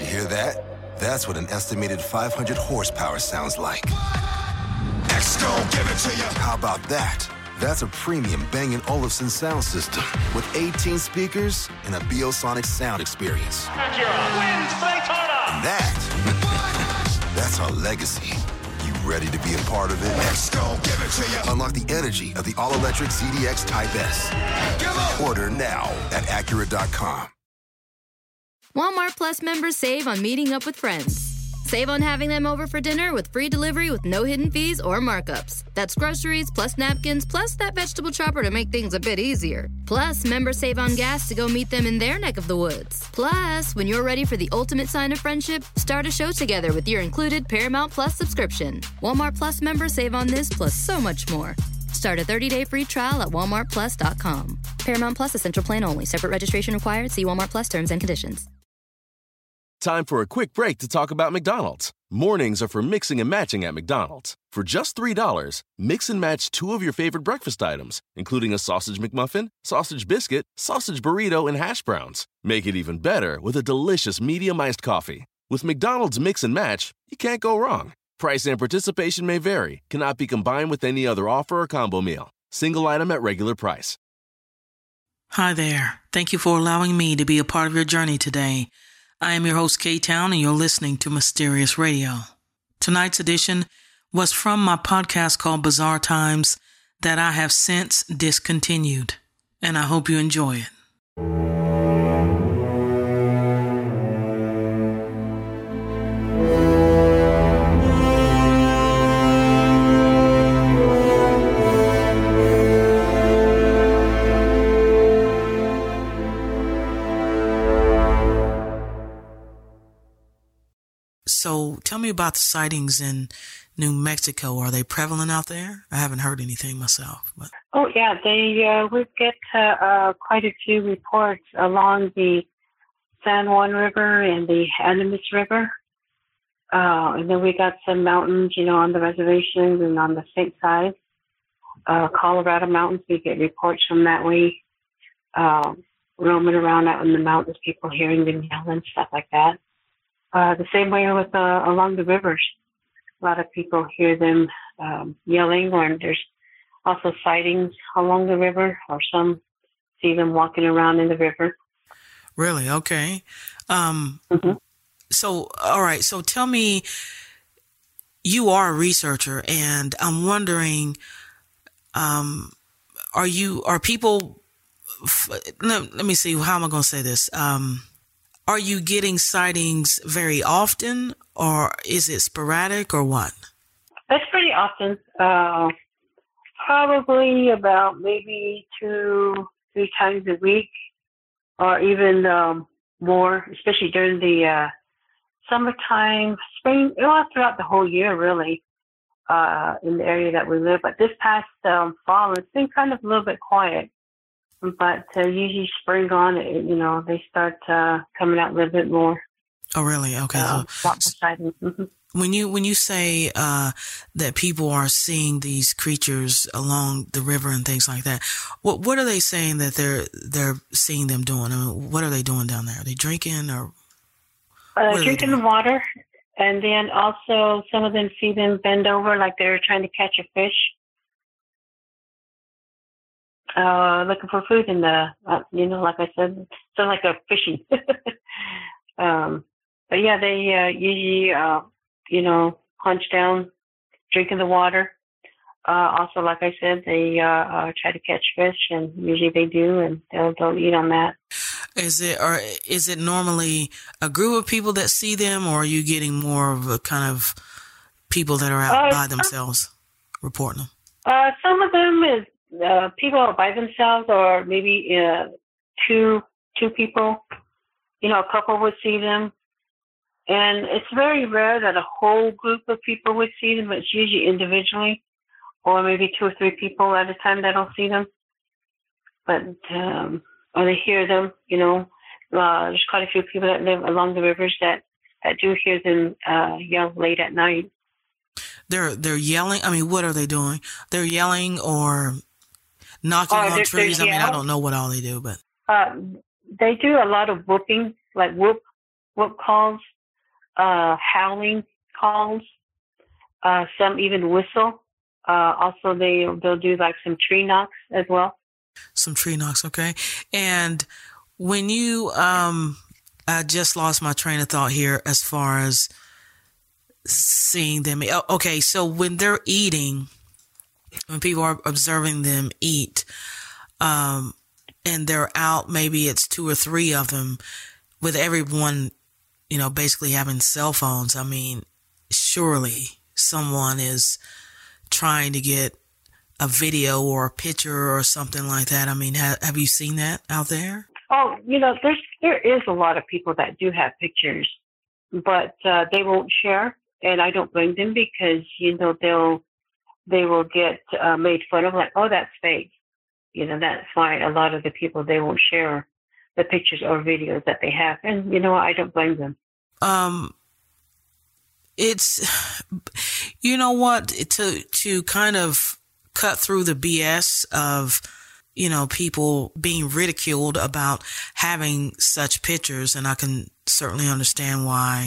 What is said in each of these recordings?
Hear that? That's what an estimated 500 horsepower sounds like. X-Gon, give it to you. How about that? That's a premium Bang & Olufsen sound system with 18 speakers and a Biosonic sound experience. Acura wins Daytona. And that's our legacy. You ready to be a part of it? X-Gon, give it to you. Unlock the energy of the all-electric ZDX Type S. Order now at Acura.com. Walmart Plus members save on meeting up with friends. Save on having them over for dinner with free delivery with no hidden fees or markups. That's groceries, plus napkins, plus that vegetable chopper to make things a bit easier. Plus, members save on gas to go meet them in their neck of the woods. Plus, when you're ready for the ultimate sign of friendship, start a show together with your included Paramount Plus subscription. Walmart Plus members save on this plus so much more. Start a 30-day free trial at walmartplus.com. Paramount Plus Essential Plan only. Separate registration required. See Walmart Plus terms and conditions. Time for a quick break to talk about McDonald's. Mornings are for mixing and matching at McDonald's. For just $3, mix and match 2 of your favorite breakfast items, including a sausage McMuffin, sausage biscuit, sausage burrito, and hash browns. Make it even better with a delicious medium iced coffee. With McDonald's Mix and Match, you can't go wrong. Price and participation may vary. Cannot be combined with any other offer or combo meal. Single item at regular price. Hi there. Thank you for allowing me to be a part of your journey today. I am your host, K-Town, and you're listening to Mysterious Radio. Tonight's edition was from my podcast called Bizarre Times that I have since discontinued, and I hope you enjoy it. So tell me about the sightings in New Mexico. Are they prevalent out there? I haven't heard anything myself. But. Oh, yeah. We get quite a few reports along the San Juan River and the Animas River. And then we got some mountains, on the reservations and on the state side. Colorado mountains, we get reports from that way. Roaming around out in the mountains, people hearing them yell and stuff like that. The same way with along the rivers. A lot of people hear them yelling, or there's also sightings along the river, or some see them walking around in the river. Really? Okay. So, all right. So tell me, you are a researcher, and I'm wondering, are people, let me see, how am I going to say this? Are you getting sightings very often, or is it sporadic, or what? That's pretty often. Probably about maybe 2-3 times a week, or even more, especially during the summertime, spring, throughout the whole year, really, in the area that we live. But this past fall, it's been kind of a little bit quiet. But usually spring on, they start coming out a little bit more. Oh, really? Okay. Mm-hmm. When you say that people are seeing these creatures along the river and things like that, what are they saying that they're seeing them doing? I mean, what are they doing down there? Are they drinking or? Drinking the water, and then also some of them see them bend over like they're trying to catch a fish. Looking for food in the, like I said, so like a fishing. But yeah, they usually, hunch down, drinking the water. Also, like I said, they try to catch fish, and usually they do, and they'll eat on that. Is it normally a group of people that see them, or are you getting more of a kind of people that are out by themselves reporting them? Some of them is. People are by themselves, or maybe two people, a couple would see them. And it's very rare that a whole group of people would see them. It's usually individually, or maybe 2 or 3 people at a time that'll see them. But, or they hear them, there's quite a few people that live along the rivers that do hear them yell late at night. They're yelling? I mean, what are they doing? They're yelling or knocking on trees? I mean, I don't know what all they do, but. They do a lot of whooping, like whoop calls. howling calls. Some even whistle. Also, they'll do like some tree knocks as well. Some tree knocks, okay. And when you, I just lost my train of thought here as far as seeing them. Okay, so when they're eating, when people are observing them eat, and they're out, maybe it's 2 or 3 of them, with everyone, basically having cell phones. I mean, surely someone is trying to get a video or a picture or something like that. I mean, have you seen that out there? Oh, there is a lot of people that do have pictures, but they won't share, and I don't blame them because they will get made fun of, like, oh, that's fake. That's why a lot of the people, they won't share the pictures or videos that they have, and I don't blame them. It's, what, to kind of cut through the BS of, people being ridiculed about having such pictures. And I can certainly understand why,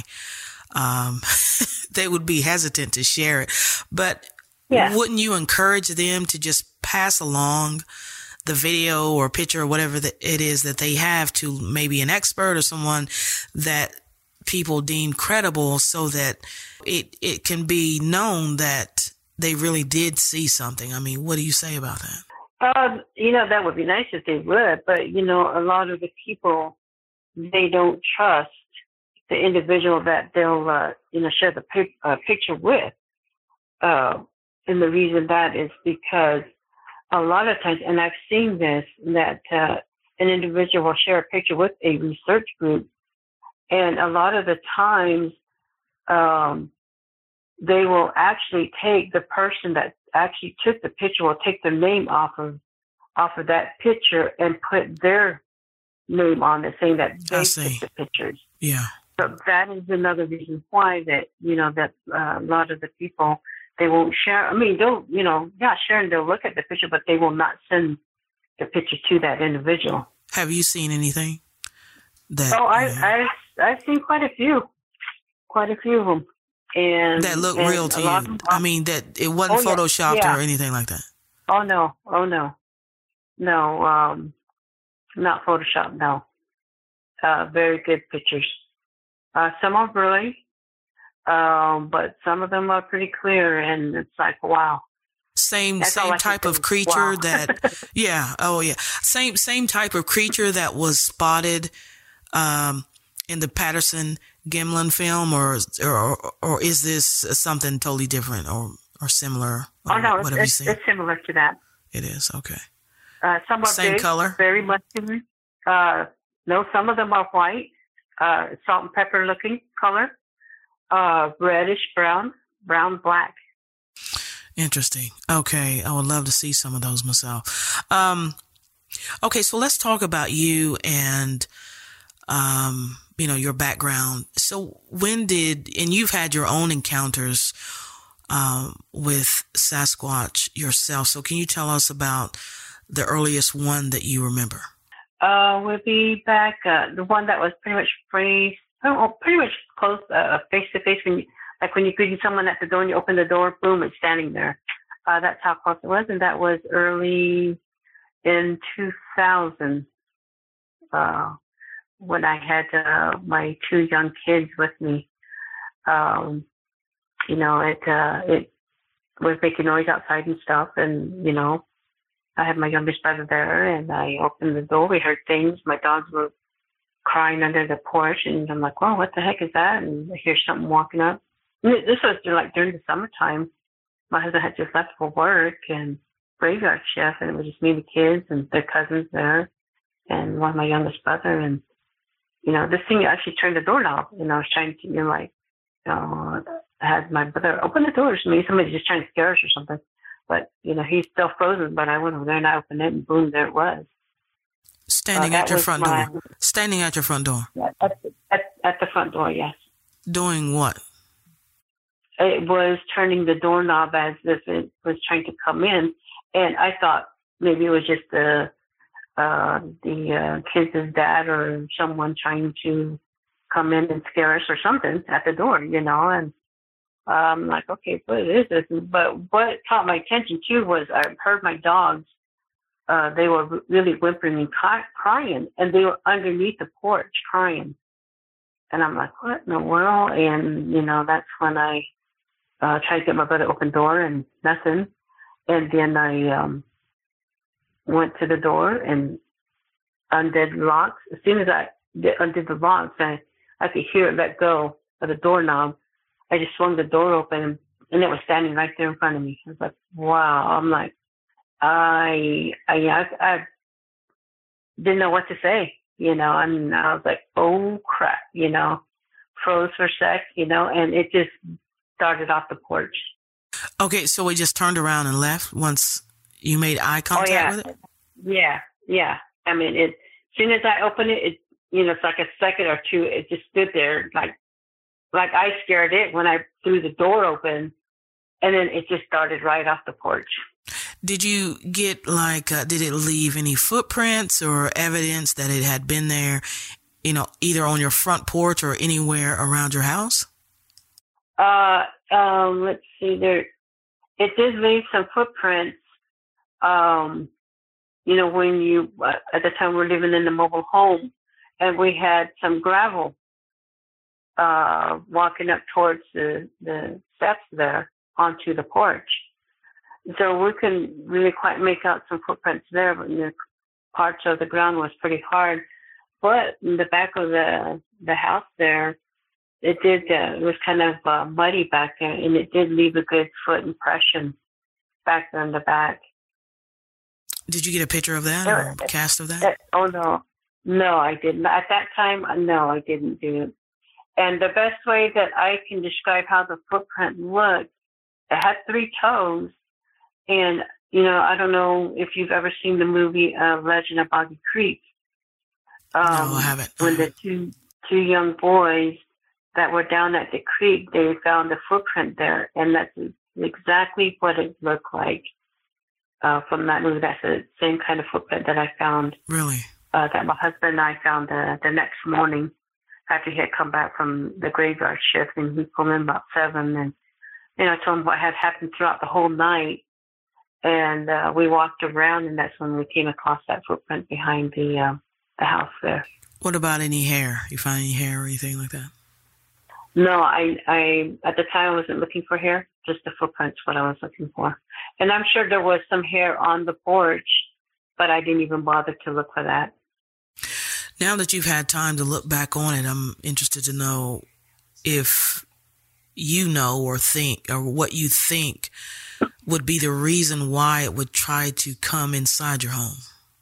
they would be hesitant to share it. But yeah, wouldn't you encourage them to just pass along the video or picture or whatever it is that they have to maybe an expert or someone that people deem credible, so that it can be known that they really did see something? I mean, what do you say about that? That would be nice if they would, but, a lot of the people, they don't trust the individual that they'll, share the picture with. And the reason that is because a lot of times, and I've seen this, that an individual will share a picture with a research group, and a lot of the times they will actually take the person that actually took the picture, will take the name off of that picture and put their name on it, saying that they took the pictures. Yeah. So that is another reason why that, that a lot of the people, they won't share. I mean, they'll, sharing, they'll look at the picture, but they will not send the picture to that individual. Have you seen anything? I've seen quite a few of them. And that look real to you. I mean, that it wasn't photoshopped or anything like that. Oh no, not photoshopped. No, very good pictures. Some are blurry, but some of them are pretty clear, and it's like, wow. Same type of creature that, yeah. Oh yeah. Same type of creature that was spotted, in the Patterson-Gimlin film, or is this something totally different or similar? Oh no, it's similar to that. It is, okay. Some are same big, color, very muscular. No, some of them are white, salt and pepper looking color, reddish brown, black. Interesting. Okay, I would love to see some of those myself. Okay, so let's talk about you and your background. So and you've had your own encounters with Sasquatch yourself. So can you tell us about the earliest one that you remember? We'll be back, the one that was pretty much close, face to face, when you greet someone at the door and you open the door, boom, it's standing there. That's how close it was, and that was early in 2000. When I had my 2 young kids with me. It was making noise outside and stuff, and I had my youngest brother there, and I opened the door. We heard things. My dogs were crying under the porch, and I'm like, "Well, what the heck is that?" And I hear something walking up. And this was during the summertime. My husband had just left for work and graveyard shift, and it was just me and the kids and their cousins there, and one of my youngest brother. And this thing actually turned the doorknob, and I was trying to, I had my brother open the door. Maybe somebody's just trying to scare us or something. But, he's still frozen, but I went over there and I opened it, and boom, there it was. Standing at your front door. Standing at your front door. Yeah, at the front door, yes. Doing what? It was turning the doorknob as if it was trying to come in, and I thought maybe it was just the kids' dad or someone trying to come in and scare us or something at the door, and I'm like, okay, what is this? But what caught my attention too was I heard my dogs. They were really whimpering and crying, and they were underneath the porch crying. And I'm like, what in the world? And that's when I tried to get my brother to open the door, and nothing. And then I went to the door and undid the locks. As soon as I undid the locks, I could hear it let go of the doorknob. I just swung the door open, and it was standing right there in front of me. I was like, wow. I'm like, I didn't know what to say, and I was like, oh crap, froze for a sec, and it just started off the porch. Okay, so we just turned around and left once you made eye contact with it? Yeah. I mean, as soon as I opened it, it's like a second or two, it just stood there like I scared it when I threw the door open, and then it just started right off the porch. Did you get did it leave any footprints or evidence that it had been there, either on your front porch or anywhere around your house? Let's see there. It did leave some footprints. When you, at the time we were living in the mobile home, and we had some gravel, walking up towards the steps there onto the porch. So we couldn't really quite make out some footprints there, but the parts of the ground was pretty hard. But in the back of the house there, it was kind of muddy back there, and it did leave a good foot impression back there in the back. Did you get a picture of that or a cast of that? No, I didn't. At that time, no, I didn't do it. And the best way that I can describe how the footprint looked, it had 3 toes. And, I don't know if you've ever seen the movie Legend of Boggy Creek. No, I haven't. When the two young boys that were down at the creek, they found a footprint there. And that's exactly what it looked like from that movie. That's the same kind of footprint that I found. Really? That my husband and I found the next morning after he had come back from the graveyard shift. And he pulled in about 7. And, I told him what had happened throughout the whole night. And we walked around, and that's when we came across that footprint behind the house there. What about any hair? You find any hair or anything like that? No, I at the time I wasn't looking for hair, just the footprints, what I was looking for. And I'm sure there was some hair on the porch, but I didn't even bother to look for that. Now that you've had time to look back on it, I'm interested to know if you know or think, or what you think would be the reason why it would try to come inside your home.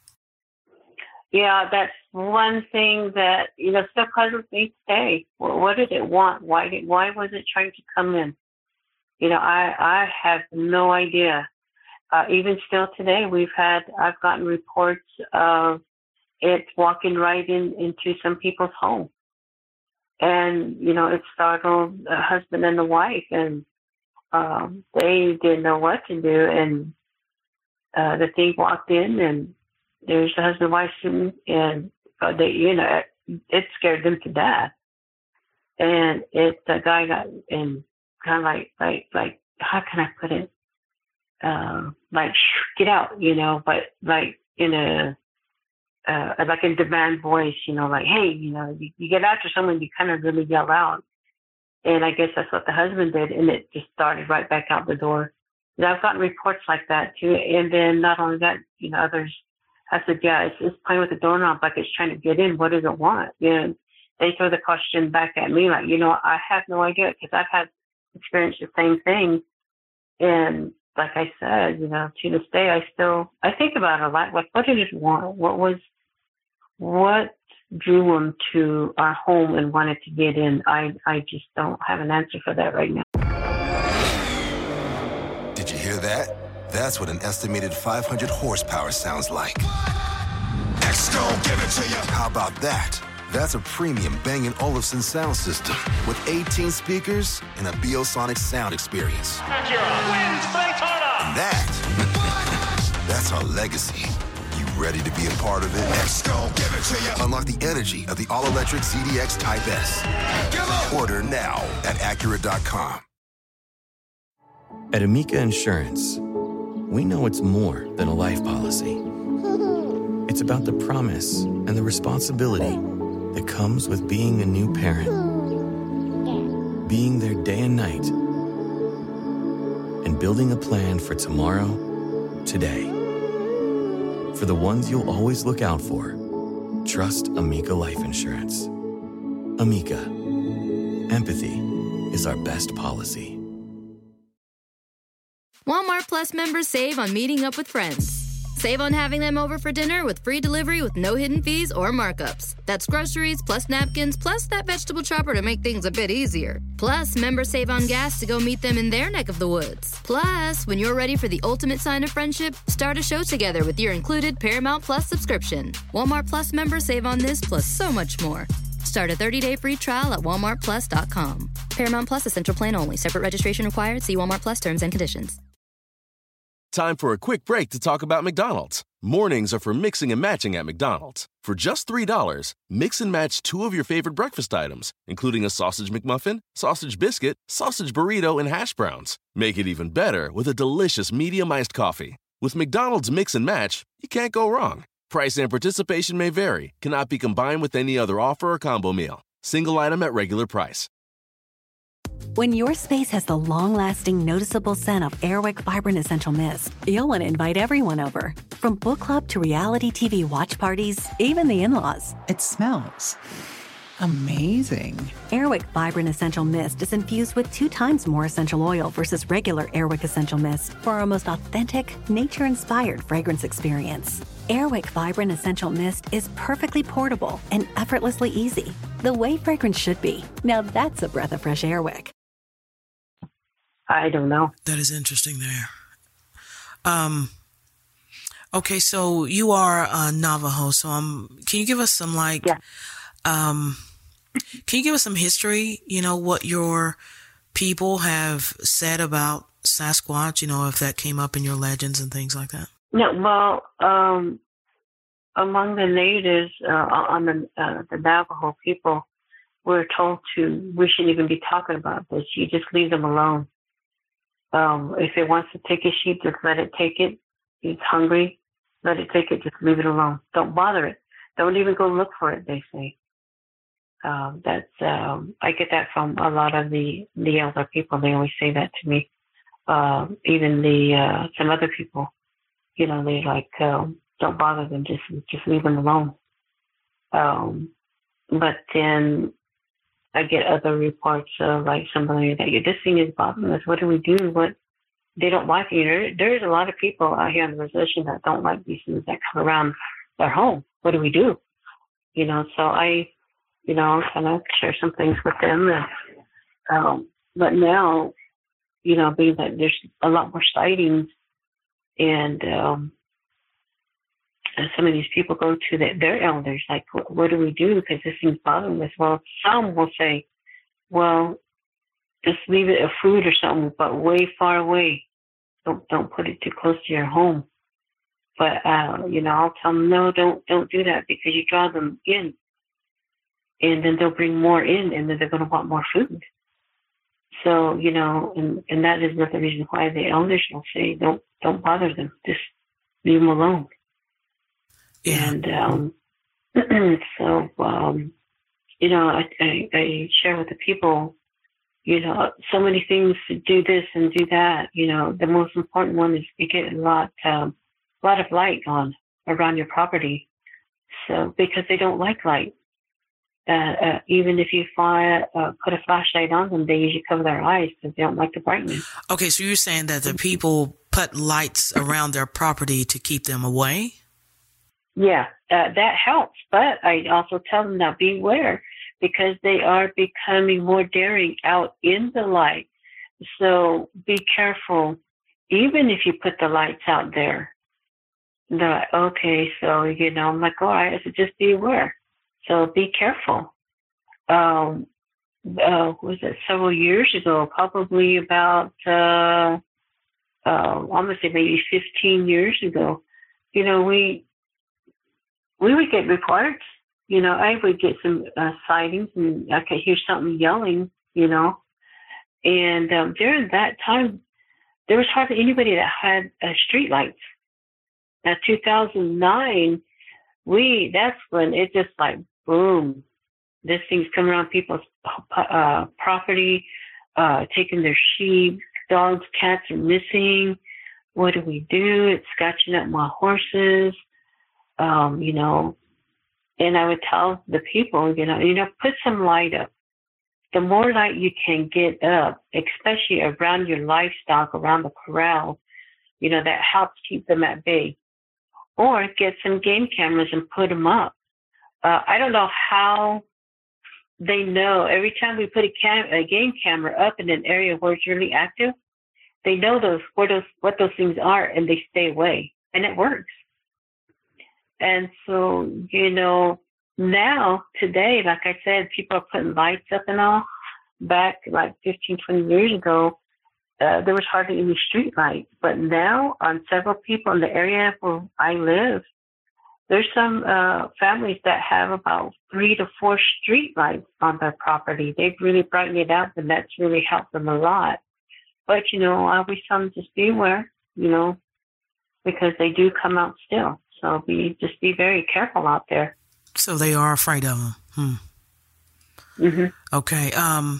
Yeah, that's one thing that, still puzzles me today. What did it want? Why was it trying to come in? I have no idea. Even still today, I've gotten reports of it walking right into some people's home. And, it startled the husband and the wife, and they didn't know what to do. And the thing walked in, and there's the husband and wife sitting, and it scared them to death. And the guy got in kind of like how can I put it? Get out, but like in a like in demand voice, hey, you get after someone, you kind of really yell out. And I guess that's what the husband did, and it just started right back out the door. And I've gotten reports like that too. And then not only that, others, I said, yeah, it's playing with the doorknob like it's trying to get in. What does it want? And they throw the question back at me like, I have no idea, because I've had experienced the same thing. And like I said, to this day, I think about it a lot. Like, what did it want? What drew him to our home and wanted to get in? I just don't have an answer for that right now. Did you hear that? That's what an estimated 500 horsepower sounds like. X-Gon, give it to you. How about that? That's a premium Bang & Olufsen sound system with 18 speakers and a Biosonic sound experience. Acura wins Daytona. And that's our legacy. You Ready to be a part of it? Let's go, give it to you. Unlock the energy of the all-electric ZDX Type S. Order now at Acura.com. At Amica Insurance, we know it's more than a life policy. It's about the promise and the responsibility that comes with being a new parent. Being there day and night. And building a plan for tomorrow, today. For the ones you'll always look out for, trust Amica Life Insurance. Amica. Empathy is our best policy. Walmart Plus members save on meeting up with friends. Save on having them over for dinner with free delivery with no hidden fees or markups. That's groceries plus napkins plus that vegetable chopper to make things a bit easier. Plus, members save on gas to go meet them in their neck of the woods. Plus, when you're ready for the ultimate sign of friendship, start a show together with your included Paramount Plus subscription. Walmart Plus members save on this plus so much more. Start a 30-day free trial at walmartplus.com. Paramount Plus Essential Plan only. Separate registration required. See Walmart Plus terms and conditions. Time for a quick break to talk about McDonald's. Mornings are for mixing and matching at McDonald's. For just $3, mix and match 2 of your favorite breakfast items, including a sausage McMuffin, sausage biscuit, sausage burrito, and hash browns. Make it even better with a delicious medium iced coffee. With McDonald's Mix and Match, you can't go wrong. Price and participation may vary, cannot be combined with any other offer or combo meal. Single item at regular price. When your space has the long-lasting, noticeable scent of Airwick Vibrant Essential Mist, you'll want to invite everyone over. From book club to reality TV watch parties, even the in-laws. It smells amazing. Airwick Vibrant Essential Mist is infused with 2 times more essential oil versus regular Airwick Essential Mist for our most authentic, nature-inspired fragrance experience. Airwick Vibrant Essential Mist is perfectly portable and effortlessly easy, the way fragrance should be. Now that's a breath of fresh Airwick. I don't know. That is interesting there. Okay, so you are Navajo. So can you give us some can you give us some history? You know, what your people have said about Sasquatch? You know, if that came up in your legends and things like that. No, well, among the natives, on the Navajo people, we're told we shouldn't even be talking about this. You just leave them alone. If it wants to take a sheep, just let it take it. If it's hungry, let it take it. Just leave it alone. Don't bother it. Don't even go look for it, they say. I get that from a lot of the elder people. They always say that to me. Even some other people, you know, they like, don't bother them. Just leave them alone. But then I get other reports of like somebody that this thing is bothering us. What do we do? What they don't like it. There's a lot of people out here on the reservation that don't like these things that come around their home. What do we do? You know, so I, you know, kind of share some things with them. And, but now, you know, being that there's a lot more sightings and some of these people go to their elders, like, what do we do? Because this thing's bothering us. Well, some will say, well, just leave it a food or something, but way far away. Don't put it too close to your home. But, you know, I'll tell them, no, don't do that because you draw them in. And then they'll bring more in and then they're going to want more food. So, you know, and that is not the reason why the elders will say, don't bother them. Just leave them alone. Yeah. And so, you know, I share with the people, you know, so many things to do this and do that. You know, the most important one is to get a lot of light on around your property. So, because they don't like light. Even if you put a flashlight on them, they usually cover their eyes because they don't like the brightness. Okay, so you're saying that the people put lights around their property to keep them away? Yeah, that helps. But I also tell them now, beware, because they are becoming more daring out in the light. So be careful, even if you put the lights out there. They're like, okay, so, you know, I'm like, all right, so just be aware. So be careful. Was it several years ago, probably about, I'm going to say maybe 15 years ago, you know, we we would get reports. I would get some sightings, and I could hear something yelling, And during that time, there was hardly anybody that had street lights. Now, 2009, that's when it just like, boom, this thing's coming around people's property, taking their sheep, dogs, cats are missing. What do we do? It's scratching up my horses, And I would tell the people, put some light up. The more light you can get up, especially around your livestock, around the corral, that helps keep them at bay. Or get some game cameras and put them up. I don't know how they know. Every time we put a game camera up in an area where it's really active, they know what those things are, and they stay away, and it works. And so, now, today, like I said, people are putting lights up and all. Back like 15, 20 years ago, there was hardly any street lights. But now, on several people in the area where I live, there's some families that have about 3 to 4 street lights on their property. They've really brightened it up, and that's really helped them a lot. But, I always tell them just be aware, because they do come out still. So just be very careful out there. So they are afraid of them. Mm-hmm. Okay.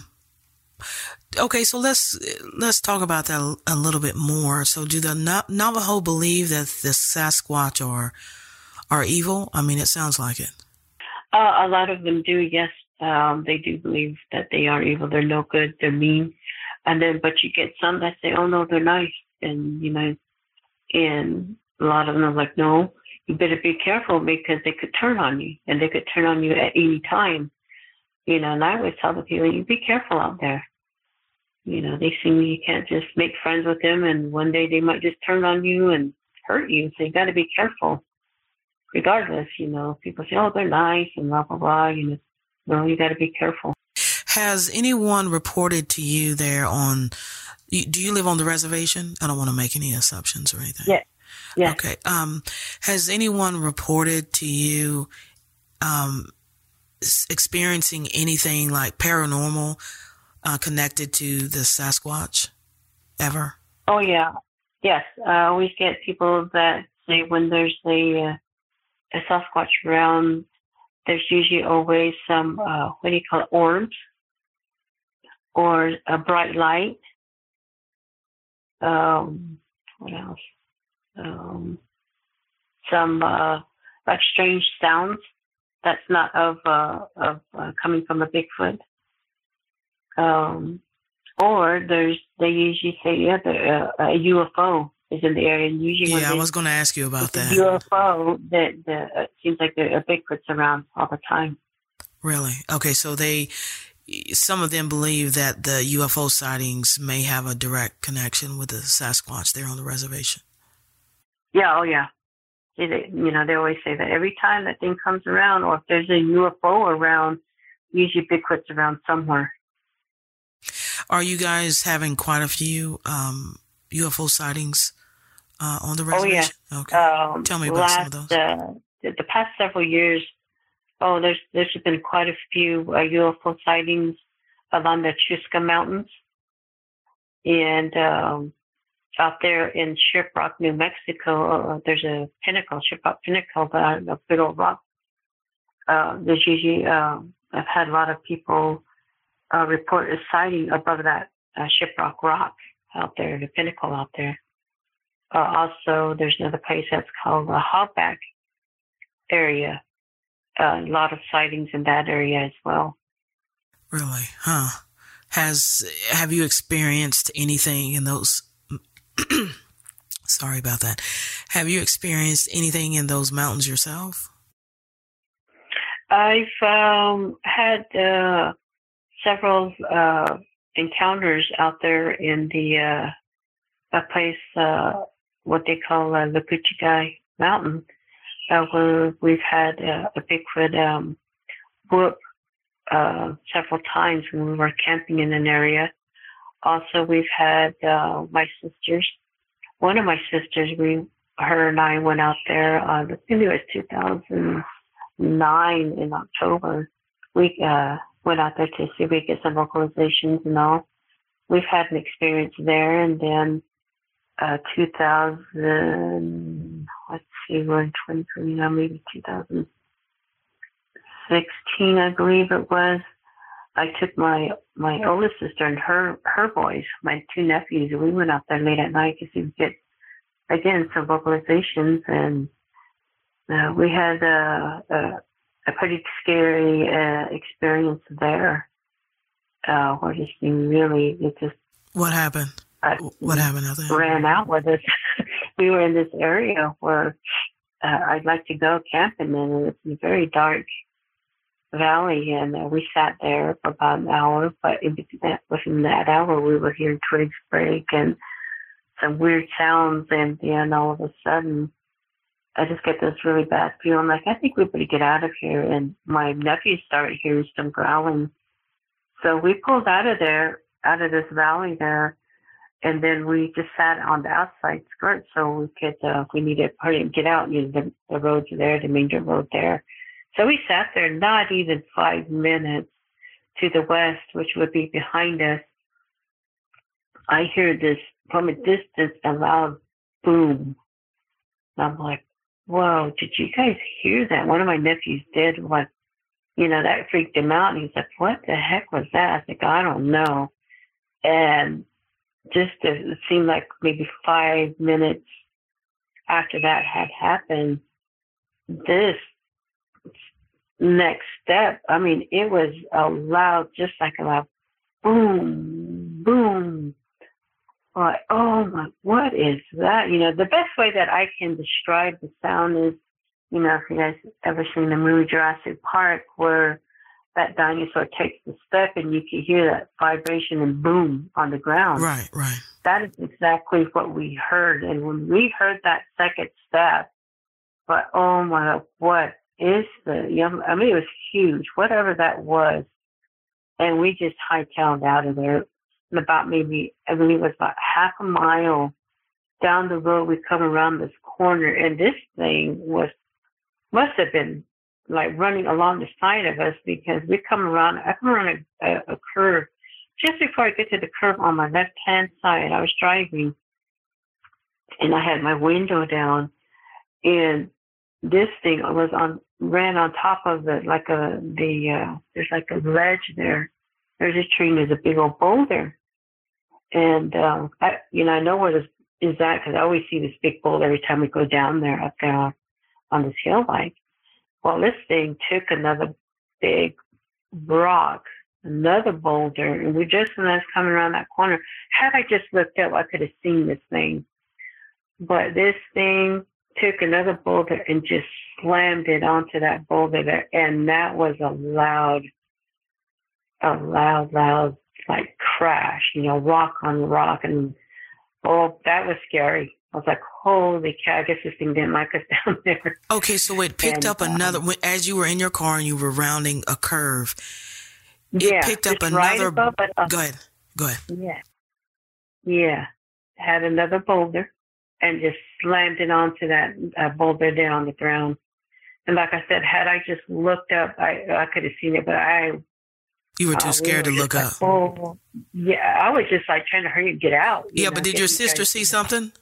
Okay. So let's talk about that a little bit more. So do the Navajo believe that the Sasquatch are evil? I mean, it sounds like it. A lot of them do. Yes. They do believe that they are evil. They're no good. They're mean. But you get some that say, oh no, they're nice. And, and a lot of them are like, no, you better be careful because they could turn on you, and they could turn on you at any time. And I always tell the people, you be careful out there. They see you can't just make friends with them, and one day they might just turn on you and hurt you. So you got to be careful. Regardless, people say, oh, they're nice and blah, blah, blah. No, you got to be careful. Has anyone reported to you there do you live on the reservation? I don't want to make any assumptions or anything. Yeah. Yeah. Okay. Has anyone reported to you experiencing anything like paranormal connected to the Sasquatch ever? Oh, yeah. Yes. I always get people that say when there's a Sasquatch around, there's usually always some, orbs or a bright light. What else? Some like strange sounds that's not of coming from a Bigfoot. Or they usually say a UFO is in the area. And usually, I was going to ask you about that. UFO that it seems like a Bigfoot's around all the time. Really? Okay, so some of them believe that the UFO sightings may have a direct connection with the Sasquatch there on the reservation. Yeah, oh yeah. They always say that every time that thing comes around, or if there's a UFO around, usually Bigfoot's around somewhere. Are you guys having quite a few UFO sightings on the reservation? Oh, yeah. Okay. Tell me about some of those. The past several years, there's been quite a few UFO sightings along the Chusca Mountains. And out there in Shiprock, New Mexico, there's a pinnacle, Shiprock Pinnacle, a big old rock. There's usually, I've had a lot of people report a sighting above that Shiprock rock out there, the pinnacle out there. Also, there's another place that's called the Hogback area. A lot of sightings in that area as well. Really? Huh. Have you experienced anything in those? Sorry about that. Have you experienced anything in those mountains yourself? I've had several encounters out there in a place, what they call the Kuchigai Mountain, where we've had a Bigfoot whoop several times when we were camping in an area. Also, we've had my sisters. One of my sisters, her and I went out there. I think it was 2009 in October. We went out there to see if we could get some vocalizations and all. We've had an experience there, and then 2000, let's see, we're in 2020 now, maybe 2016, I believe it was. I took my oldest sister and her boys, my two nephews, and we went out there late at night to see if we could get, again, some vocalizations, and we had a pretty scary experience there. Where this thing really, it just... What happened? What happened out there? Ran out with us. We were in this area where I'd like to go camping, and it's a very dark valley, and we sat there for about an hour, but within that hour we were hearing twigs break and some weird sounds, and then all of a sudden I just get this really bad feeling like, I think we better get out of here, and my nephew started hearing some growling. So we pulled out of this valley there, and then we just sat on the outside skirt so we could, if we needed to hurry and get out, the roads are there, the main dirt road there. So we sat there not even 5 minutes to the west, which would be behind us. I hear this from a distance, a loud boom. And I'm like, whoa, did you guys hear that? One of my nephews did. Like, that freaked him out. And he's like, what the heck was that? I was like, I don't know. And it seemed like maybe 5 minutes after that had happened, this next step, I mean, it was just like a loud boom, boom. Like, oh my, what is that? The best way that I can describe the sound is, if you guys ever seen the movie Jurassic Park, where that dinosaur takes the step and you can hear that vibration and boom on the ground. Right. That is exactly what we heard. And when we heard that second step, but oh my God, what is I mean, it was huge, whatever that was. And we just hightailed out of there. About maybe, I believe it was about half a mile down the road, we come around this corner, and this thing must have been like running along the side of us, because I come around a curve. Just before I get to the curve on my left-hand side, I was driving, and I had my window down, and this thing ran on top of there's like a ledge there. There's a tree and there's a big old boulder. And, I know where this is at, because I always see this big boulder every time we go down there up there on this hill bike. Well, this thing took another big rock, another boulder, and when I was coming around that corner, had I just looked up, I could have seen this thing. But this thing took another boulder and just slammed it onto that boulder there, and that was a loud, like crash, rock on rock, and that was scary. I was like, holy cow, I guess this thing didn't like us down there. Okay, so it picked up another, as you were in your car and you were rounding a curve, it picked up another, go ahead. Yeah, had another boulder and just slammed it onto that boulder there on the ground. And like I said, had I just looked up, I could have seen it, but you were too scared to look up. Oh, yeah, I was just like trying to hurry and get out. Yeah, but did your sister see something?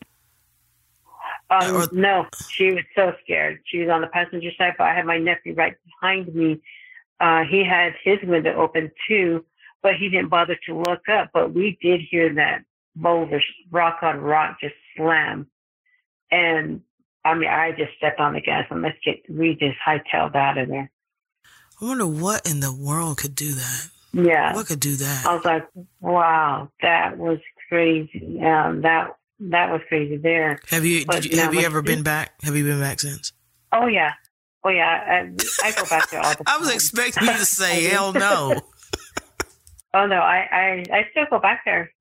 No, she was so scared. She was on the passenger side, but I had my nephew right behind me. He had his window open too, but he didn't bother to look up. But we did hear that boulder, rock on rock, just slam. And I mean, I just stepped on the gas and we just hightailed out of there. I wonder what in the world could do that. Yeah. What could do that? I was like, wow, that was crazy. That was crazy there. Have you ever been back? Have you been back since? Oh, yeah. I go back there all the time. I was expecting you to say, hell no. Oh, no, I still go back there,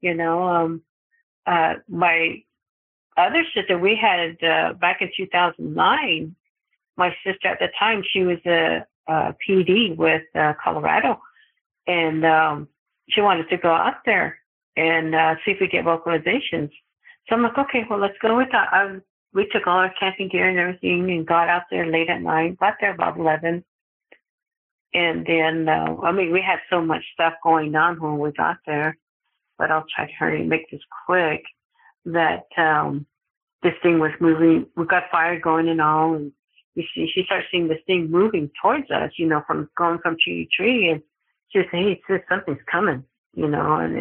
my other sister, we had, back in 2009, my sister at the time, she was a PD with Colorado, and she wanted to go out there and see if we get vocalizations. So I'm like, okay, well, let's go with that. we took all our camping gear and everything and got out there late at night. Got there about 11. And then, we had so much stuff going on when we got there, but I'll try to hurry and make this quick, that this thing was moving. We got fire going and all, and she started seeing this thing moving towards us, from going from tree to tree, and she said, "Hey, sis, something's coming," and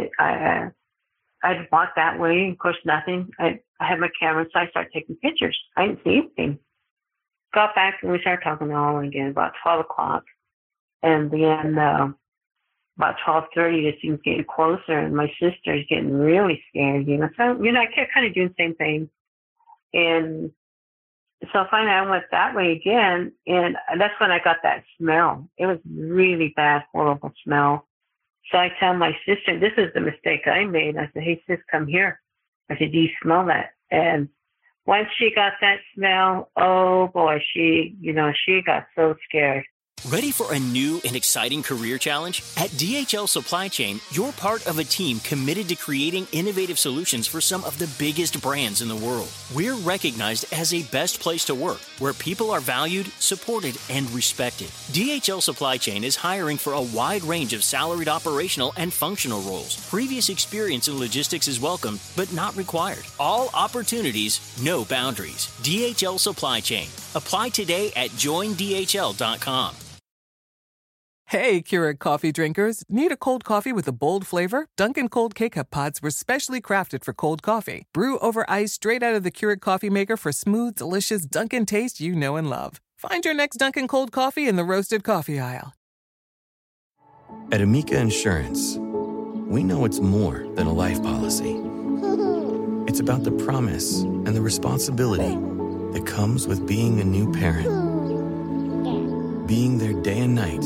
I'd walk that way, of course, nothing. I had my camera, so I started taking pictures. I didn't see anything. Got back, and we started talking all again, about 12 o'clock. And then about 12:30, this thing's getting closer, and my sister's getting really scared, So, I kept kind of doing the same thing. And so finally I went that way again, and that's when I got that smell. It was really bad, horrible smell. So I tell my sister, this is the mistake I made. I said, "Hey, sis, come here." I said, "Do you smell that?" And once she got that smell, oh boy, she got so scared. Ready for a new and exciting career challenge? At DHL Supply Chain, you're part of a team committed to creating innovative solutions for some of the biggest brands in the world. We're recognized as a best place to work, where people are valued, supported, and respected. DHL Supply Chain is hiring for a wide range of salaried operational and functional roles. Previous experience in logistics is welcome, but not required. All opportunities, no boundaries. DHL Supply Chain. Apply today at joindhl.com. Hey, Keurig coffee drinkers. Need a cold coffee with a bold flavor? Dunkin' Cold K-Cup pods were specially crafted for cold coffee. Brew over ice straight out of the Keurig coffee maker for smooth, delicious Dunkin' taste you know and love. Find your next Dunkin' Cold coffee in the roasted coffee aisle. At Amica Insurance, we know it's more than a life policy. It's about the promise and the responsibility that comes with being a new parent. Being there day and night,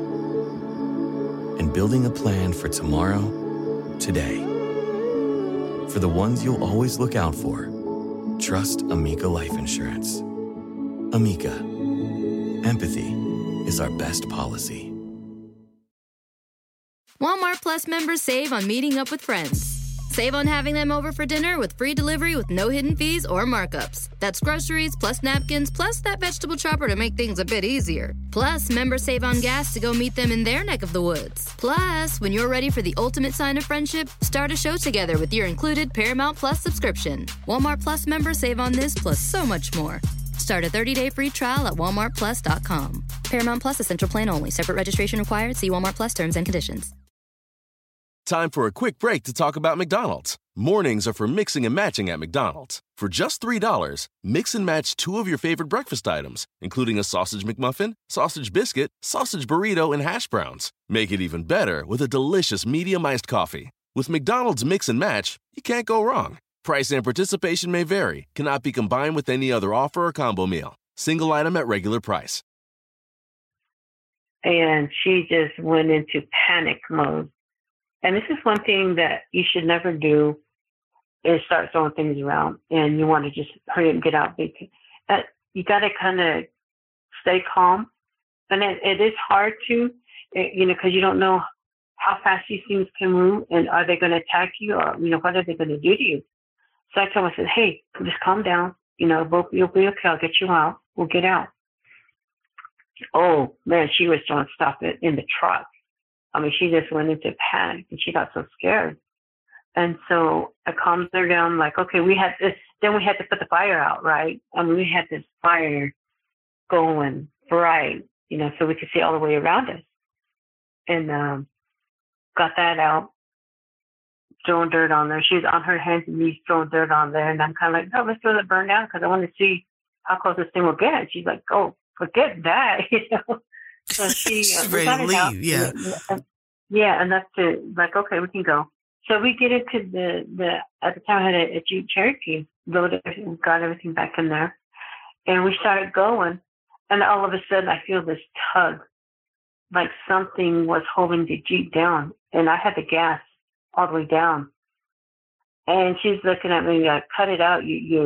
and building a plan for tomorrow, today. For the ones you'll always look out for, trust Amica Life Insurance. Amica. Empathy is our best policy. Walmart Plus members save on meeting up with friends. Save on having them over for dinner with free delivery with no hidden fees or markups. That's groceries, plus napkins, plus that vegetable chopper to make things a bit easier. Plus, members save on gas to go meet them in their neck of the woods. Plus, when you're ready for the ultimate sign of friendship, start a show together with your included Paramount Plus subscription. Walmart Plus members save on this plus so much more. Start a 30-day free trial at walmartplus.com. Paramount Plus Essential Plan only. Separate registration required. See Walmart Plus terms and conditions. Time for a quick break to talk about McDonald's. Mornings are for mixing and matching at McDonald's. For just $3, mix and match 2 of your favorite breakfast items, including a sausage McMuffin, sausage biscuit, sausage burrito, and hash browns. Make it even better with a delicious medium iced coffee. With McDonald's Mix and Match, you can't go wrong. Price and participation may vary. Cannot be combined with any other offer or combo meal. Single item at regular price. And she just went into panic mode. And this is one thing that you should never do, is start throwing things around, and you want to just hurry up and get out. You got to kind of stay calm. And it is hard to, because you don't know how fast these things can move, and are they going to attack you, or, what are they going to do to you? So I told him, I said, "Hey, just calm down. You'll be okay. I'll get you out. We'll get out." Oh, man, she was trying to stop it in the truck. She just went into panic, and she got so scared. And so I calmed her down, like, okay, we had to put the fire out, right? We had this fire going bright, so we could see all the way around us. And got that out, throwing dirt on there. She was on her hands and knees throwing dirt on there. And I'm kind of like, "No, let's let it burn down, because I want to see how close this thing will get." And she's like, "Oh, forget that," So she ready to leave, yeah. Yeah, and that's it. Like, okay, we can go. So we get into the at the time I had a Jeep Cherokee, loaded and got everything back in there. And we started going, and all of a sudden I feel this tug, like something was holding the Jeep down, and I had the gas all the way down. And she's looking at me like, "Cut it out, you're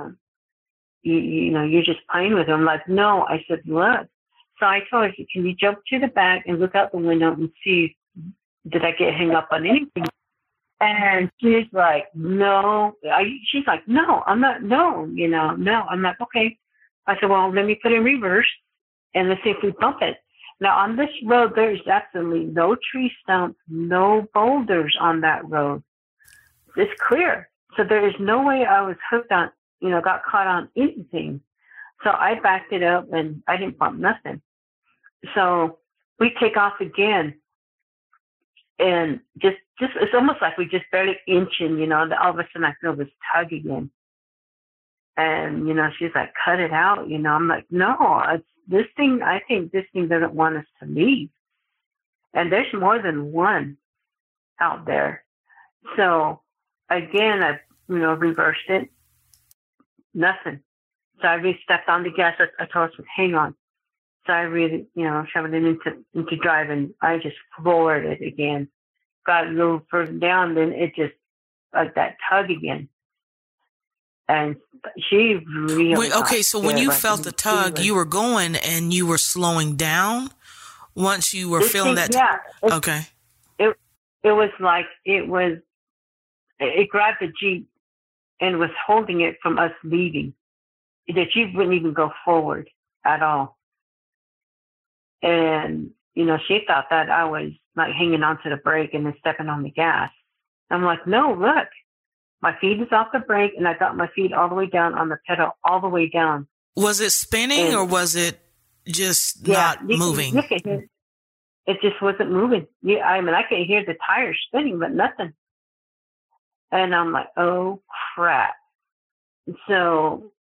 just playing with it." I'm like, "No," I said, "Look." So I told her, "Can you jump to the back and look out the window and see, did I get hung up on anything?" And she's like, no. She's like, no, I'm not. No, no. I'm like, okay. I said, well, let me put in reverse and let's see if we bump it. Now, on this road, there's absolutely no tree stumps, no boulders on that road. It's clear. So there is no way I was hooked on, got caught on anything. So I backed it up and I didn't bump nothing. So we take off again. And just it's almost like we just barely inching, all of a sudden I feel this tug again. And, she's like, cut it out. I'm like, no, it's this thing. I think this thing doesn't want us to leave. And there's more than one out there. So again, I, reversed it. Nothing. So I really stepped on the gas. I told her, hang on. So I really, shoved it into drive, and I just floored it again. Got a little further down, then it just, like that tug again. And she really so when you felt the tug, you were going and you were slowing down once you were feeling that? Yeah. Okay. It was like it grabbed the Jeep and was holding it from us leaving. The Jeep wouldn't even go forward at all. And, she thought that I was like hanging onto the brake and then stepping on the gas. I'm like, no, look. My feet is off the brake, and I got my feet all the way down on the pedal, all the way down. Was it spinning or was it just not moving? It just wasn't moving. Yeah, I could hear the tires spinning, but nothing. And I'm like, oh, crap. So,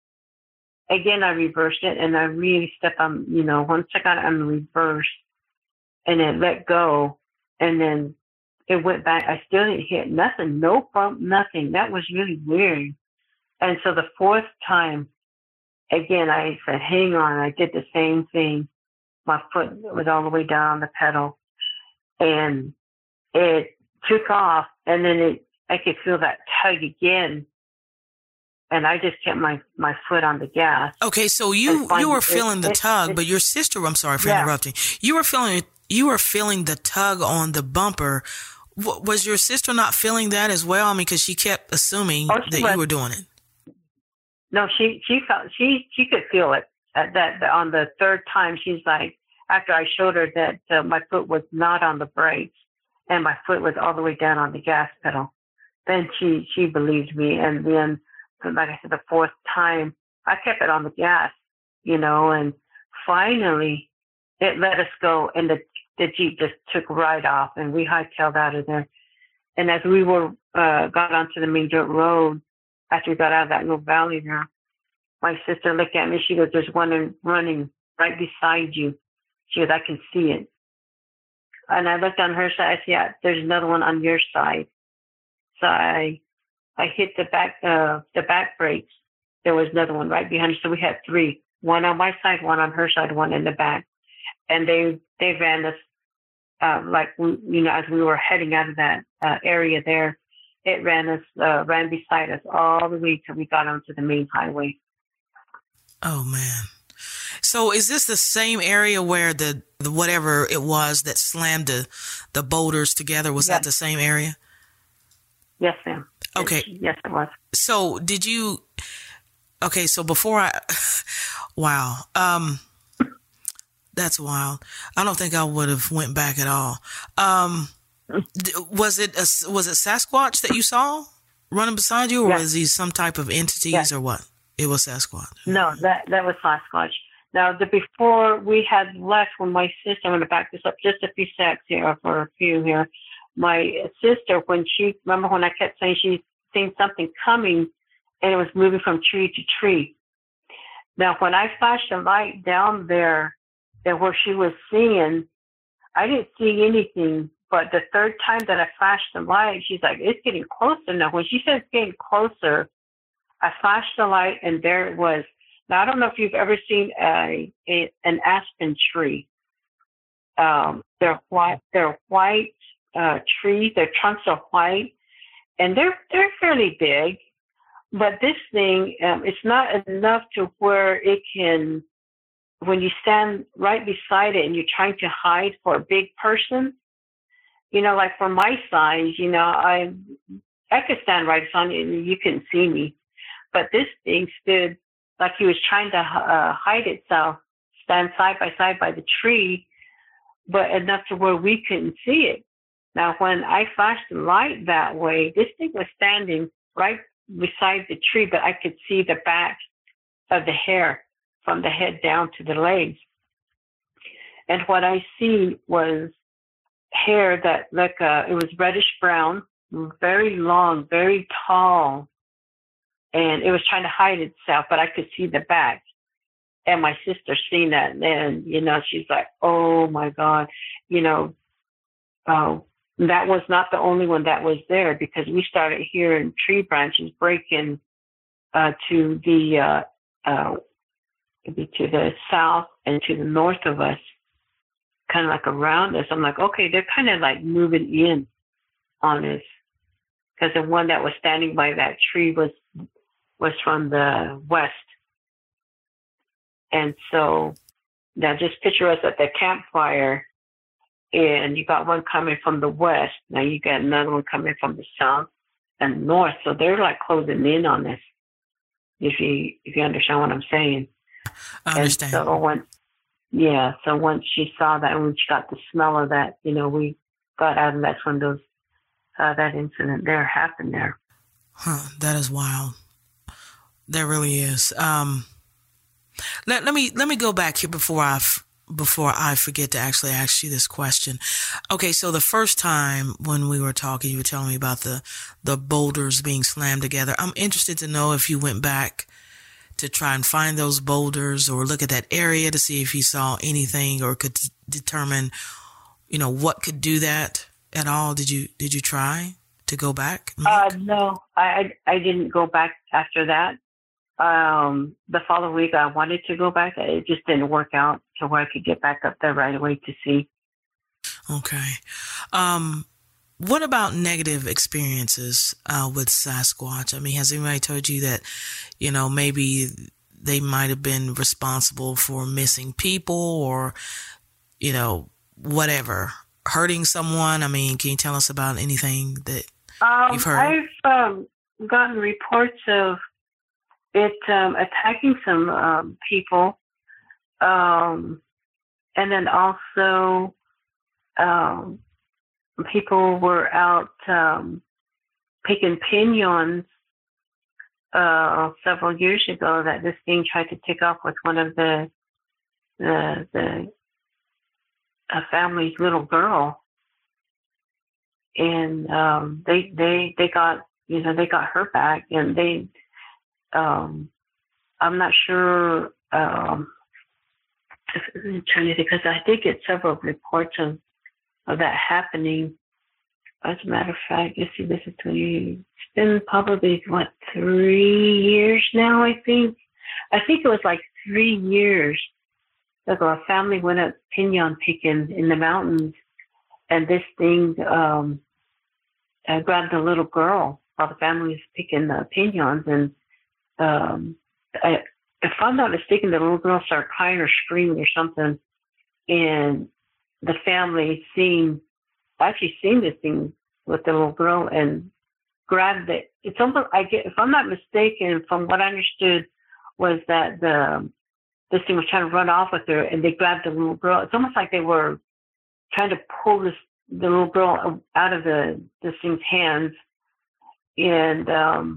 again, I reversed it, and I really stepped on, once I got it on reverse, and it let go, and then it went back. I still didn't hit nothing, no bump, nothing. That was really weird. And so the fourth time, again, I said, hang on. I did the same thing. My foot was all the way down on the pedal, and it took off, and then I could feel that tug again. And I just kept my foot on the gas. Okay, so you were feeling the tug, but your sister, I'm sorry for interrupting. You were feeling the tug on the bumper. Was your sister not feeling that as well? I mean, because she kept assuming that you were doing it. No, she felt she could feel it. That on the third time, she's like, after I showed her that my foot was not on the brakes and my foot was all the way down on the gas pedal, then she believed me. And then, like I said, the fourth time, I kept it on the gas, and finally it let us go, and the Jeep just took right off, and we hightailed out of there. And as we were got onto the main dirt road, after we got out of that little valley there, my sister looked at me. She goes, "There's one running right beside you." She goes, "I can see it." And I looked on her side. I said, "Yeah, there's another one on your side." So I hit the back brakes. There was another one right behind us. So we had three: one on my side, one on her side, one in the back. And they ran us as we were heading out of that area there. It ran beside us all the way till we got onto the main highway. Oh man! So is this the same area where the whatever it was that slammed the boulders together? Was that the same area? Yes, ma'am. Okay. Yes, it was. So did you? Okay, so before wow. That's wild. I don't think I would have went back at all. Was it Sasquatch that you saw running beside you, or was he some type of entities or what? It was Sasquatch. No, that was Sasquatch. Now, before we had left, when my sister, I'm going to back this up just a few seconds here, for a few here. My sister, remember when I kept saying she seen something coming, and it was moving from tree to tree. Now, when I flashed a light down there, where she was seeing, I didn't see anything. But the third time that I flashed the light, she's like, "It's getting closer now." When she said it's getting closer, I flashed the light, and there it was. Now, I don't know if you've ever seen an aspen tree. They're white trees. Their trunks are white, and they're fairly big. But this thing, it's not enough to where it can. When you stand right beside it and you're trying to hide for a big person, like for my size, I could stand right on it and you couldn't see me. But this thing stood like he was trying to hide itself, stand side by the tree, but enough to where we couldn't see it. Now, when I flashed the light that way, this thing was standing right beside the tree, but I could see the back of the hair from the head down to the legs. And what I see was hair that it was reddish brown, very long, very tall. And it was trying to hide itself, but I could see the back. And my sister seen that, and she's like, "Oh my God," that was not the only one that was there, because we started hearing tree branches breaking to the south and to the north of us, kind of like around us. I'm like, okay, they're kind of like moving in on us, because the one that was standing by that tree was from the west. And so now just picture us at the campfire, and you got one coming from the west. Now you got another one coming from the south and north. So they're like closing in on us, if you understand what I'm saying. I understand. And so once she saw that, and when she got the smell of that, we got out, and that's when that incident there happened there. Huh, that is wild. That really is. Let me go back here before I forget to actually ask you this question. Okay, so the first time when we were talking, you were telling me about the boulders being slammed together. I'm interested to know if you went back to try and find those boulders or look at that area to see if you saw anything or could determine, what could do that at all. Did you try to go back? No, I didn't go back after that. The following week I wanted to go back. It just didn't work out to where I could get back up there right away to see. Okay. What about negative experiences with Sasquatch? I mean, has anybody told you that, maybe they might have been responsible for missing people or, whatever, hurting someone? I mean, can you tell us about anything that you've heard? I've gotten reports of it attacking some people, and then also people were out picking piñons several years ago that this thing tried to take off with one of the family's little girl, and they got her back, and they. I'm not sure. I'm trying to think, because I did get several reports of that happening. As a matter of fact, you see, this is it's been probably 3 years now. I think it was like 3 years ago. A family went up piñon picking in the mountains, and this thing grabbed a little girl while the family was picking piñons, and if I'm not mistaken, the little girl started crying or screaming or something, and the family seen this thing with the little girl and grabbed it. It's almost, if I'm not mistaken, from what I understood, was that this thing was trying to run off with her, and they grabbed the little girl. It's almost like they were trying to pull the little girl out of this thing's hands, and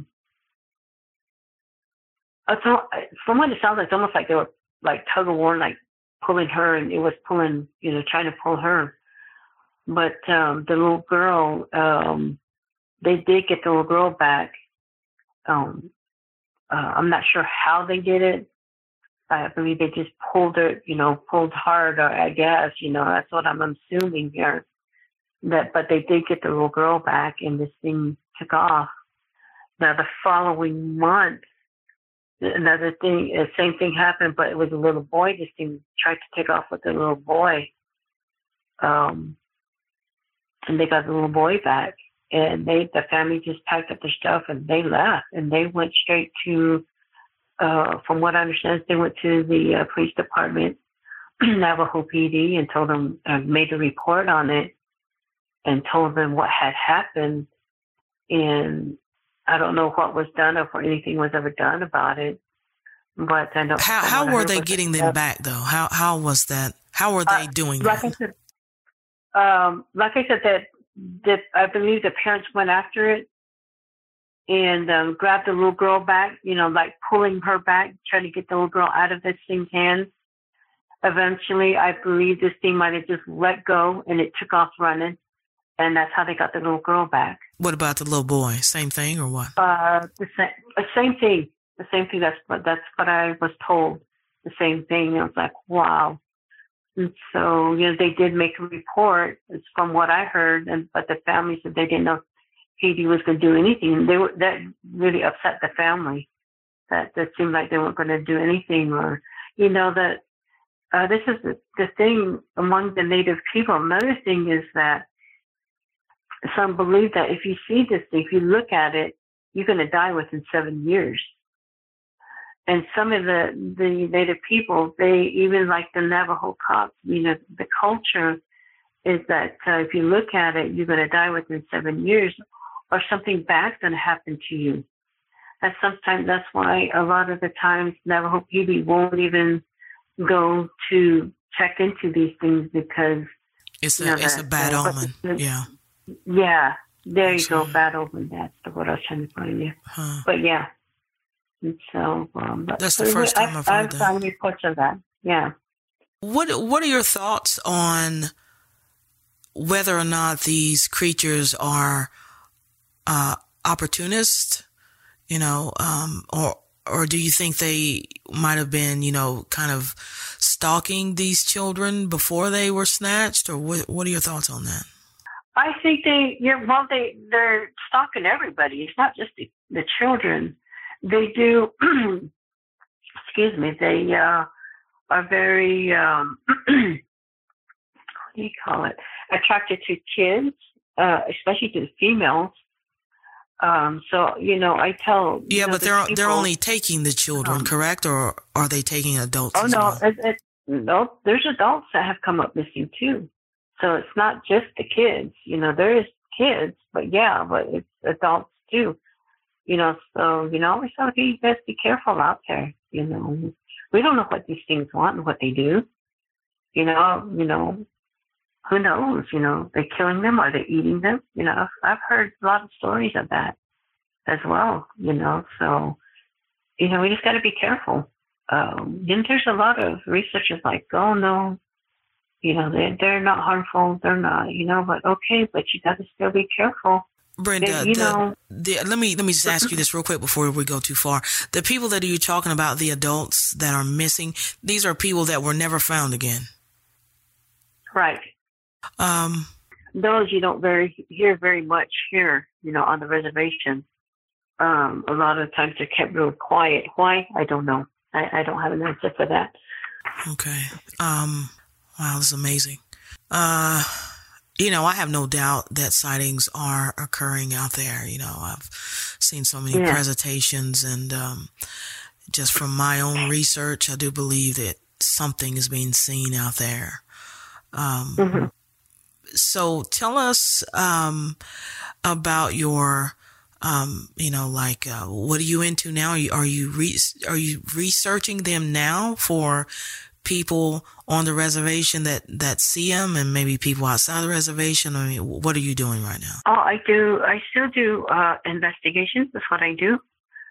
from what it sounds like, it's almost like they were like tug of war, like pulling her, and it was pulling, trying to pull her. But the little girl, they did get the little girl back. I'm not sure how they did it. I believe they just pulled her, pulled hard, I guess, that's what I'm assuming here. But they did get the little girl back, and this thing took off. Now, the following month, another thing, same thing happened, but it was a little boy. This thing tried to take off with the little boy. And they got the little boy back. And the family just packed up their stuff and they left. And they went straight to, from what I understand, they went to the police department, Navajo PD, and told them, made a report on it. and told them what had happened. And I don't know what was done or if anything was ever done about it. But I know. How were they getting them back, though? How was that? How were they doing that? Like I said, that I believe the parents went after it and grabbed the little girl back, like pulling her back, trying to get the little girl out of this thing's hands. Eventually, I believe this thing might have just let go and it took off running, and that's how they got the little girl back. What about the little boy? Same thing or what? The same thing. The same thing. That's what I was told. The same thing. I was like, wow. And so, they did make a report. It's from what I heard, but the family said they didn't know if Haiti was going to do anything. That really upset the family. That seemed like they weren't going to do anything, or that. This is the thing among the Native people. Another thing is that some believe that if you see this thing, if you look at it, you're going to die within 7 years. And some of the Native people, they even like the Navajo cops, the culture is that if you look at it, you're going to die within 7 years, or something bad's going to happen to you. And sometimes that's why a lot of the times Navajo people won't even go to check into these things, because it's a bad omen. Yeah. Yeah. There you go. Bad omen. That's the word I was trying to find you. Huh. But yeah. And so that's the first time I've heard that. I've found reports of that. Yeah. What are your thoughts on whether or not these creatures are opportunists, or do you think they might have been, kind of stalking these children before they were snatched? Or what are your thoughts on that? I think they're stalking everybody. It's not just the children. They do, excuse me, they are very, what do you call it, attracted to kids, especially to the females. So, I tell... Yeah, but they're only taking the children, correct? Or are they taking adults as well? No, there's adults that have come up missing too. So it's not just the kids. There is kids, but it's adults too. So, I always tell you guys be careful out there. We don't know what these things want and what they do. Who knows? They're killing them, or they're eating them. I've heard a lot of stories of that as well, So, we just got to be careful. Then there's a lot of researchers like, oh, no, they're not harmful. They're not, but okay, but you got to still be careful. Brenda, let me just ask you this real quick before we go too far. The people that you're talking about, the adults that are missing, these are people that were never found again. Right. Those you don't hear very much here, on the reservation. A lot of times they're kept real quiet. Why? I don't know. I don't have an answer for that. Okay. Wow, this is amazing. I have no doubt that sightings are occurring out there. I've seen so many presentations, and just from my own research, I do believe that something is being seen out there. So tell us about your, what are you into now? Are you researching them now for people on the reservation that see them, and maybe people outside the reservation? I mean, what are you doing right now? Oh, I do. I still do investigations. That's what I do.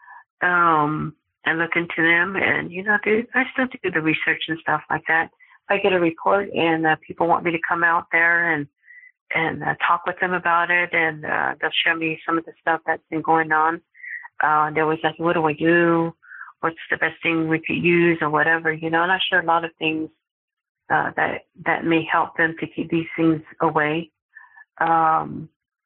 I look into them, and I still do the research and stuff like that. I get a report, and people want me to come out there and talk with them about it, and they'll show me some of the stuff that's been going on. They're always like, what do I do? What's the best thing we could use, or whatever, and I share a lot of things that may help them to keep these things away. And,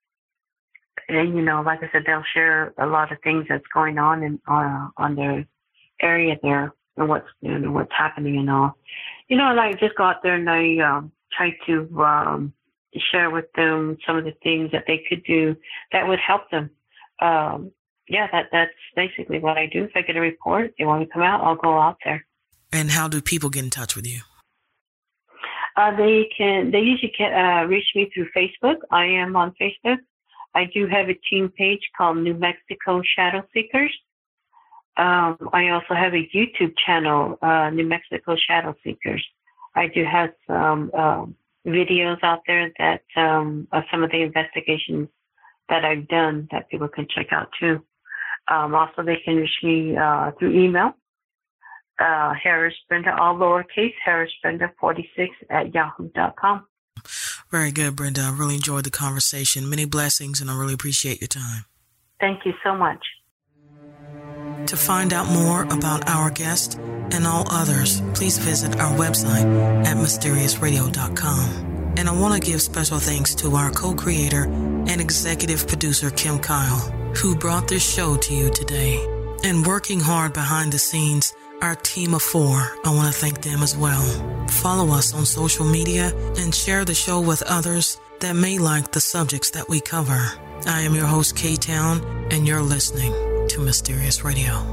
like I said, they'll share a lot of things that's going on on their area there, and what's happening and all. And I just go out there and I try to share with them some of the things that they could do that would help them. That's basically what I do. If I get a report, they want me to come out, I'll go out there. And how do people get in touch with you? They usually can reach me through Facebook. I am on Facebook. I do have a team page called New Mexico Shadow Seekers. I also have a YouTube channel, New Mexico Shadow Seekers. I do have some videos out there that some of the investigations that I've done that people can check out too. Also, they can reach me through email. Harris Brenda, all lowercase, harrisbrenda46@yahoo.com. Very good, Brenda. I really enjoyed the conversation. Many blessings, and I really appreciate your time. Thank you so much. To find out more about our guest and all others, please visit our website at mysteriousradio.com. And I want to give special thanks to our co-creator and executive producer, Kim Kyle, who brought this show to you today. And working hard behind the scenes, our team of 4, I want to thank them as well. Follow us on social media and share the show with others that may like the subjects that we cover. I am your host, K-Town, and you're listening to Mysterious Radio.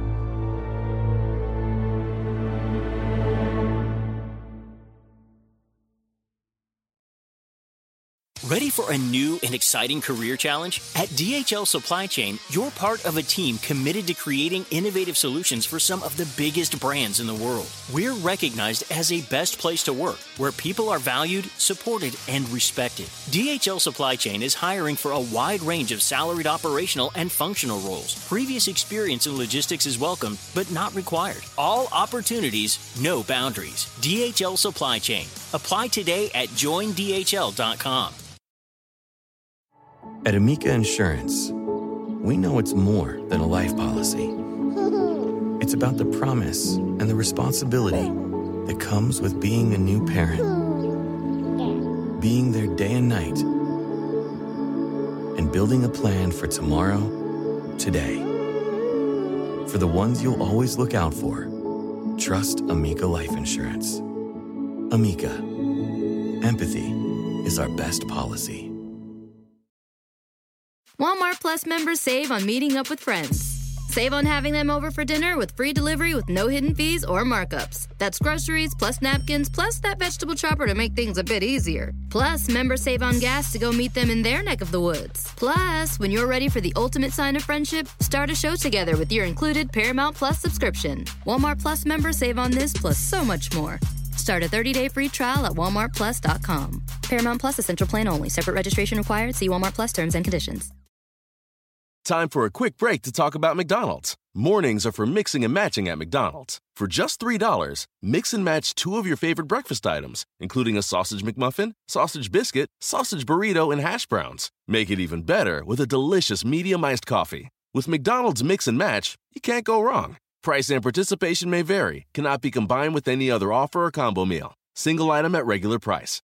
Ready for a new and exciting career challenge? At DHL Supply Chain, you're part of a team committed to creating innovative solutions for some of the biggest brands in the world. We're recognized as a best place to work, where people are valued, supported, and respected. DHL Supply Chain is hiring for a wide range of salaried operational and functional roles. Previous experience in logistics is welcome, but not required. All opportunities, no boundaries. DHL Supply Chain. Apply today at joindhl.com. At Amica Insurance, we know it's more than a life policy. It's about the promise and the responsibility that comes with being a new parent. Being there day and night. And building a plan for tomorrow, today. For the ones you'll always look out for, trust Amica Life Insurance. Amica. Empathy is our best policy. Walmart Plus members save on meeting up with friends. Save on having them over for dinner with free delivery with no hidden fees or markups. That's groceries, plus napkins, plus that vegetable chopper to make things a bit easier. Plus, members save on gas to go meet them in their neck of the woods. Plus, when you're ready for the ultimate sign of friendship, start a show together with your included Paramount Plus subscription. Walmart Plus members save on this plus so much more. Start a 30-day free trial at walmartplus.com. Paramount Plus Essential Plan only. Separate registration required. See Walmart Plus terms and conditions. Time for a quick break to talk about McDonald's. Mornings are for mixing and matching at McDonald's. For just $3, mix and match 2 of your favorite breakfast items, including a sausage McMuffin, sausage biscuit, sausage burrito, and hash browns. Make it even better with a delicious medium iced coffee. With McDonald's Mix and Match, you can't go wrong. Price and participation may vary, cannot be combined with any other offer or combo meal. Single item at regular price.